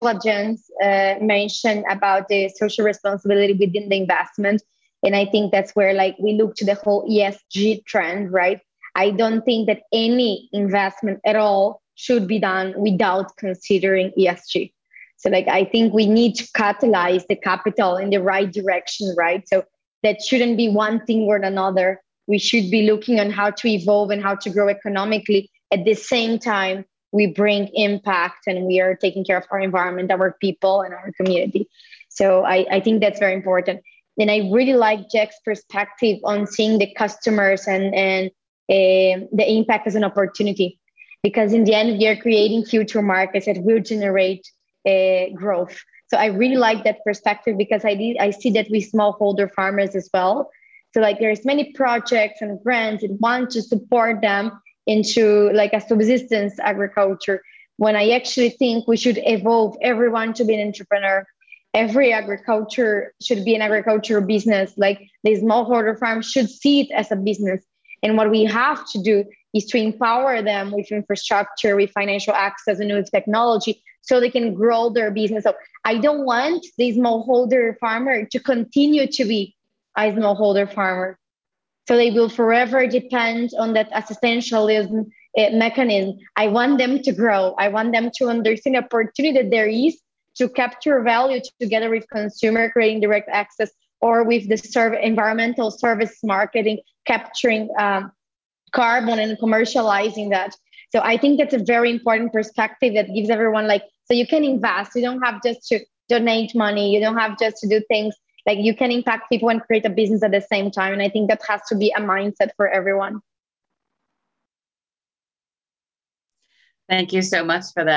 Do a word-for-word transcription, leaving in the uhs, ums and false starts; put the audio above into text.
intelligence uh, mentioned about the social responsibility within the investment. And I think that's where like we look to the whole E S G trend, right? I don't think that any investment at all should be done without considering E S G. So like I think we need to catalyze the capital in the right direction, right? So that shouldn't be one thing or another. We should be looking on how to evolve and how to grow economically. At the same time, we bring impact and we are taking care of our environment, our people, and our community. So I, I think that's very important. And I really like Jack's perspective on seeing the customers and, and uh, the impact as an opportunity. Because in the end, we are creating future markets that will generate uh, growth. So I really like that perspective because I did, I see that with smallholder farmers as well. So like there's many projects and grants that want to support them into like a subsistence agriculture. When I actually think we should evolve everyone to be an entrepreneur. Every agriculture should be an agricultural business. Like the smallholder farm should see it as a business. And what we have to do is to empower them with infrastructure, with financial access, and with technology so they can grow their business. So I don't want the smallholder farmer to continue to be a smallholder farmer. So they will forever depend on that assistantialism uh, mechanism. I want them to grow. I want them to understand the opportunity that there is to capture value together with consumer, creating direct access, or with the serv- environmental service marketing, capturing um, carbon and commercializing that. So I think that's a very important perspective that gives everyone like, so you can invest. You don't have just to donate money. You don't have just to do things like you can impact people and create a business at the same time. And I think that has to be a mindset for everyone. Thank you so much for that.